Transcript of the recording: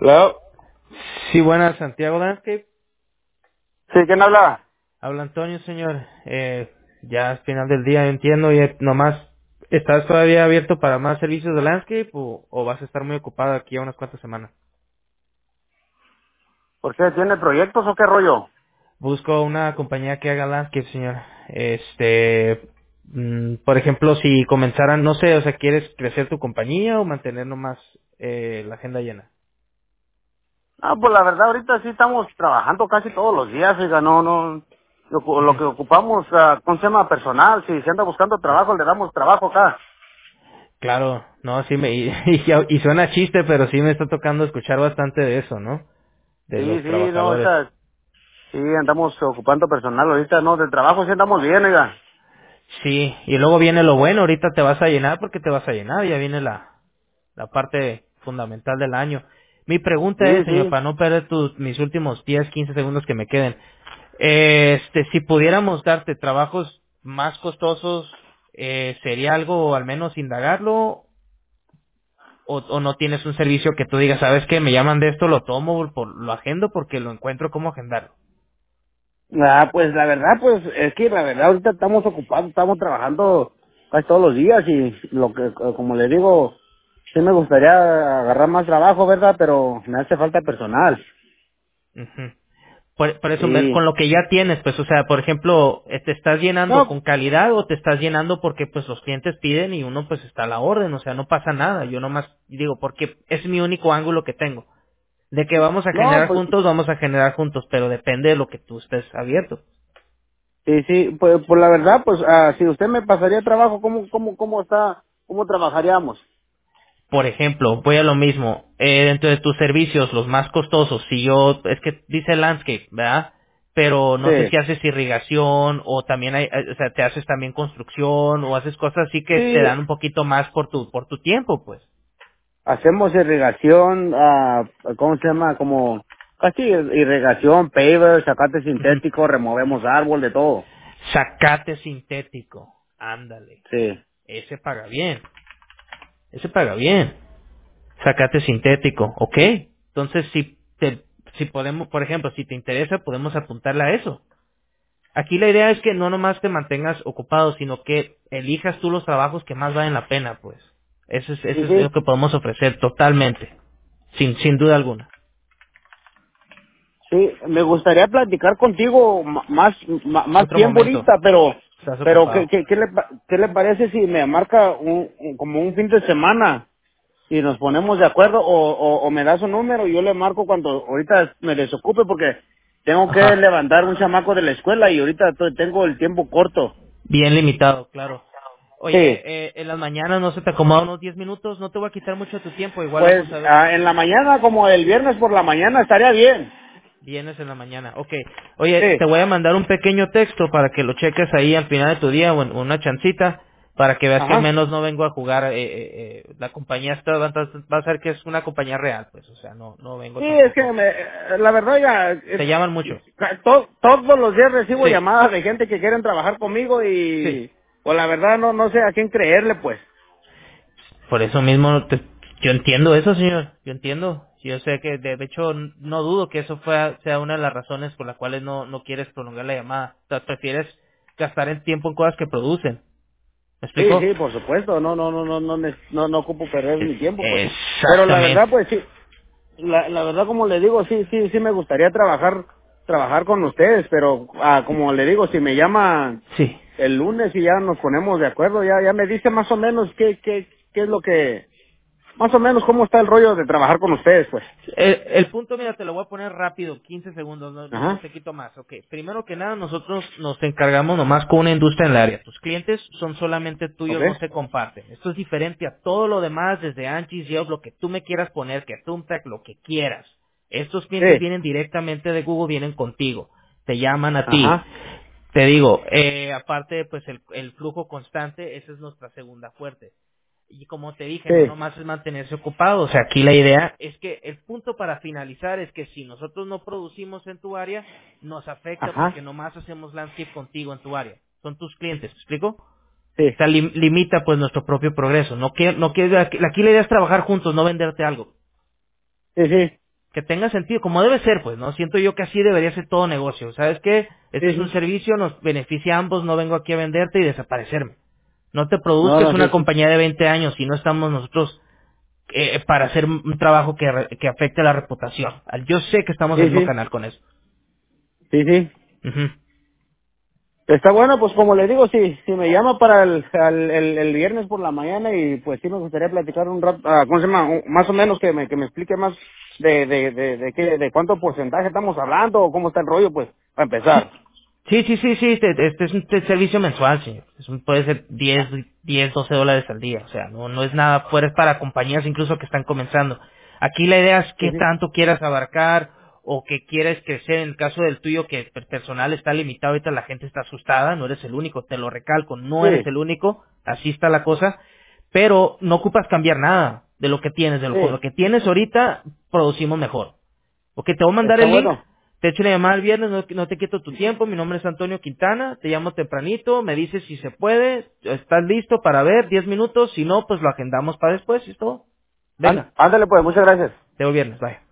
Hello. Sí, buenas, Santiago Landscape. Sí, ¿quién habla? Habla Antonio, señor. Ya es final del día, yo entiendo. Y nomás, ¿estás todavía abierto para más servicios de Landscape o vas a estar muy ocupado aquí a unas cuantas semanas? ¿Por qué? ¿Tiene proyectos o qué rollo? Busco una compañía que haga Landscape, señor. Por ejemplo, si comenzaran, no sé, o sea, ¿quieres crecer tu compañía o mantener nomás la agenda llena? Ah, pues la verdad ahorita sí estamos trabajando casi todos los días, oiga, no. Lo Ujú. que ocupamos, ¿cómo se llama? Personal. Si se anda buscando trabajo, le damos trabajo acá. Claro, no, sí y suena chiste, pero sí me está tocando escuchar bastante de eso, ¿no? De Sí, los sí, no, trabajadores. sí, andamos ocupando personal ahorita, no, de trabajo sí andamos bien, oiga. Sí, y luego viene lo bueno, ahorita te vas a llenar porque te vas a llenar, ya viene la parte fundamental del año. Mi pregunta es, Sí, señor, sí. para no perder mis últimos 10, 15 segundos que me queden, si pudiéramos darte trabajos más costosos, ¿sería algo al menos indagarlo? O no tienes un servicio que tú digas, ¿sabes qué? Me llaman de esto, lo tomo, lo agendo porque lo encuentro cómo agendarlo. Ah, pues la verdad, pues es que la verdad ahorita estamos ocupados, estamos trabajando casi todos los días y lo que, como le digo, sí me gustaría agarrar más trabajo, ¿verdad? Pero me hace falta personal. Ujú. Por eso, Sí. con lo que ya tienes, pues, o sea, por ejemplo, ¿te estás llenando No, con calidad o te estás llenando porque, pues, los clientes piden y uno, pues, está a la orden? O sea, no pasa nada. Yo nomás digo, porque es mi único ángulo que tengo. De que no, pues vamos a generar juntos, pero depende de lo que tú estés abierto. sí, sí, pues la verdad, pues si usted me pasaría trabajo, ¿cómo está, cómo trabajaríamos? Por ejemplo, voy a lo mismo. Dentro de tus servicios, los más costosos, si yo, es que dice landscape, ¿verdad? Pero no sé Sí. si haces irrigación o también o sea, te haces también construcción o haces cosas así que te Sí, dan un poquito más por tu tiempo, pues. hacemos irrigación, ¿cómo se llama? Como casi irrigación, paver, zacate Ujú. sintético, removemos árbol, de todo. Zacate sintético, ándale. Sí. Ese paga bien, ese paga bien. Zacate sintético, ¿ok? Entonces, si podemos, por ejemplo, si te interesa, podemos apuntarle a eso. Aquí la idea es que no nomás te mantengas ocupado, sino que elijas tú los trabajos que más valen la pena, pues. Sí, Eso es lo sí. que podemos ofrecer totalmente, sin duda alguna. Sí, me gustaría platicar contigo más Otro tiempo momento, ahorita, pero, estás pero ocupado. ¿qué le parece si me marca como un fin de semana y nos ponemos de acuerdo o me da su número y yo le marco cuando ahorita me desocupe porque tengo que Ajá. levantar un chamaco de la escuela y ahorita tengo el tiempo corto. Bien limitado, claro. Oye, Sí, en las mañanas no se te acomoda unos 10 minutos, no te voy a quitar mucho de tu tiempo, igual pues vamos a ver. en la mañana, como el viernes por la mañana, estaría bien. Vienes en la mañana, ok. Oye, Sí, te voy a mandar un pequeño texto para que lo cheques ahí al final de tu día o en una chancita para que veas que al ajá. menos no vengo a jugar. La compañía está, va a ser que es una compañía real, pues, o sea, no vengo Sí, es que tampoco. la verdad ya, Te llaman mucho. todos los días recibo Sí, llamadas de gente que quieren trabajar conmigo sí. y pues la verdad no sé a quién creerle pues. Por eso mismo, yo entiendo eso, señor. Yo entiendo. Yo sé que, de hecho, no dudo que eso sea una de las razones por las cuales no quieres prolongar la llamada. O sea, prefieres gastar el tiempo en cosas que producen. ¿Me Sí, explico? sí, por supuesto, no ocupo perder mi tiempo pues. Pero la Exactamente. verdad pues sí, la verdad como le digo, sí me gustaría trabajar con ustedes, pero como le digo, si me llama Sí. el lunes y ya nos ponemos de acuerdo, ya me dice más o menos qué es lo que, más o menos cómo está el rollo de trabajar con ustedes pues. El punto, mira, te lo voy a poner rápido, 15 segundos, no Ajá. te quito más. Ok, primero que nada, nosotros nos encargamos nomás con una industria en el área. Tus clientes son solamente Ok. tuyos, no se comparten. Esto es diferente a todo lo demás, desde Angie, Yelp, lo que tú me quieras poner, que Thumbtack, lo que quieras. Estos clientes Sí. vienen directamente de Google, vienen contigo, te llaman a ti. Ajá. Te digo, aparte, pues el flujo constante, esa es nuestra segunda fuerte. Y como te dije, no Sí. nomás es mantenerse ocupado, o sea, aquí la idea es que el punto para finalizar es que si nosotros no producimos en tu área, nos afecta Ajá. porque nomás hacemos landscape contigo en tu área. Son tus clientes, ¿me explico? O Sí. sea, limita pues nuestro propio progreso. No quiere, aquí la idea es trabajar juntos, no venderte algo. Sí, sí. que tenga sentido, como debe ser, pues, ¿no? Siento yo que así debería ser todo negocio. ¿Sabes qué? Este Sí, es un sí. servicio, nos beneficia a ambos, no vengo aquí a venderte y desaparecerme. No te No, produzcas no, una sí, sí. compañía de 20 años y no estamos nosotros para hacer un trabajo que afecte la reputación. Yo sé que estamos en el Sí, mismo sí. canal con eso. Sí, sí. Ujú. Está bueno, pues como le digo, si me llama para el viernes por la mañana y pues sí me gustaría platicar un rato, ¿cómo se llama? Más o menos que me explique más de cuánto porcentaje estamos hablando o cómo está el rollo, pues, para Sí, empezar. sí, este es un servicio mensual, sí. Puede ser 12 dólares al día. O sea, no es nada fuera, es para compañías incluso que están comenzando. Aquí la idea es Sí, qué sí. tanto quieras abarcar o que quieres crecer. En el caso del tuyo, que personal está limitado, ahorita la gente está asustada, no eres el único, te lo recalco, no eres Sí, el único, así está la cosa, pero no ocupas cambiar nada de lo que tienes, con lo sí. que tienes ahorita, producimos mejor. Ok, te voy a mandar Está el link. bueno. Te echo la llamada el viernes, no te quito tu tiempo. Mi nombre es Antonio Quintana. Te llamo tempranito, me dices si se puede. ¿Estás listo para ver? 10 minutos. Si no, pues lo agendamos para después y es todo. Venga, Ándale pues, muchas gracias. te veo el viernes. Bye.